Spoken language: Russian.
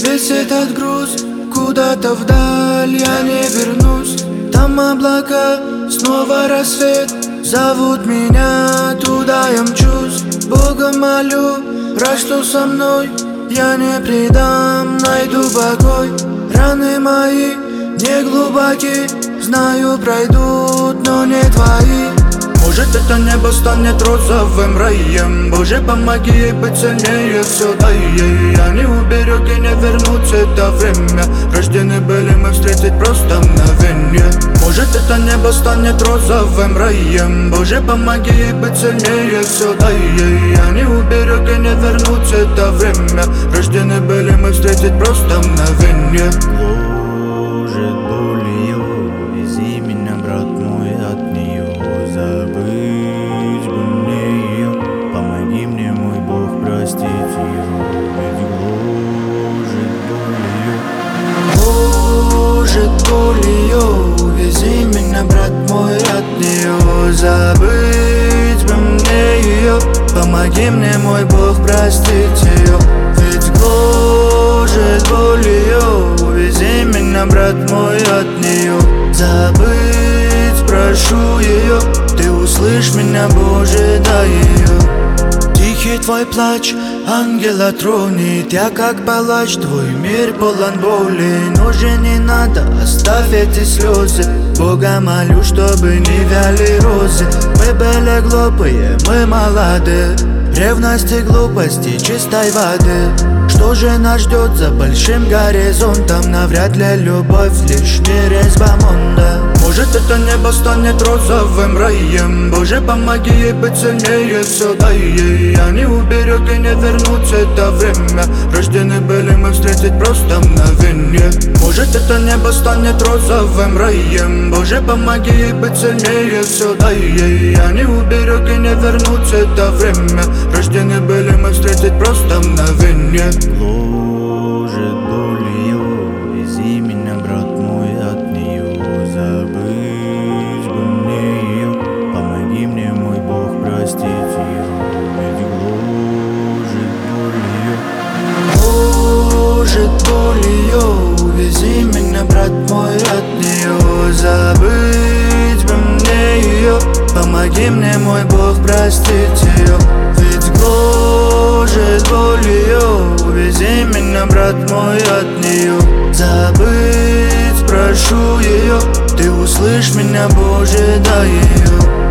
Весь этот груз куда-то вдаль, я не вернусь. Там облака, снова рассвет, зовут меня, туда я мчусь. Бога молю, рад, что со мной, я не предам, найду покой. Раны мои не глубоки, знаю, пройдут, но не твои. Может, это небо станет розовым раем. Боже, помоги ей быть сильнее, все дай ей. Я не уберег и не вернуть это время. Рождены были мы встретить просто мгновенье. Может, это небо станет розовым раем. Боже, помоги ей быть сильнее, все дай ей. Я не уберег и не вернуть это время. Рождены были мы встретить просто мгновенье. Гложет болью, вези меня, брат мой, от нее. Забыть бы мне ее, помоги мне, мой Бог, простить ее. Ведь гложет болью, вези меня, брат мой, от нее. Забыть бы мне ее, помоги мне, мой Бог, простить ее. Ведь гложет болью, вези меня, брат мой, от нее. Забыть прошу ее, ты услышь меня, Боже, дай ее. Тихий твой плач ангела тронет, я как палач, твой мир полон боли. Но же не надо, оставь эти слезы. Бога молю, чтобы не вяли розы. Мы были глупые, мы молоды, ревности, глупости, чистой воды. Что же нас ждет за большим горизонтом? Навряд ли любовь, лишь не резьба монда. Может, это небо станет розовым раем. Боже, помоги ей быть сильнее, все дай ей. Я не уберег и не вернуть это время. Рождены были мы встретить просто мгновенье. Может, это небо станет розовым раем. Боже, помоги ей быть сильнее, все дай ей. Я не уберег и не вернуть это время. Рождены были мы встретить просто мгновенье. гложет болью, вези меня, брат мой, от нее. Забыть бы мне ее, помоги мне, мой Бог, простить ее. Ведь гложет болью, вези меня, брат мой, от нее. Забыть бы мне ее, помоги мне, мой Бог, простить ее. Ведь гложет болью, вези меня, брат мой, от нее. Забыть прошу ее, ты услышь меня, Боже, дай ее.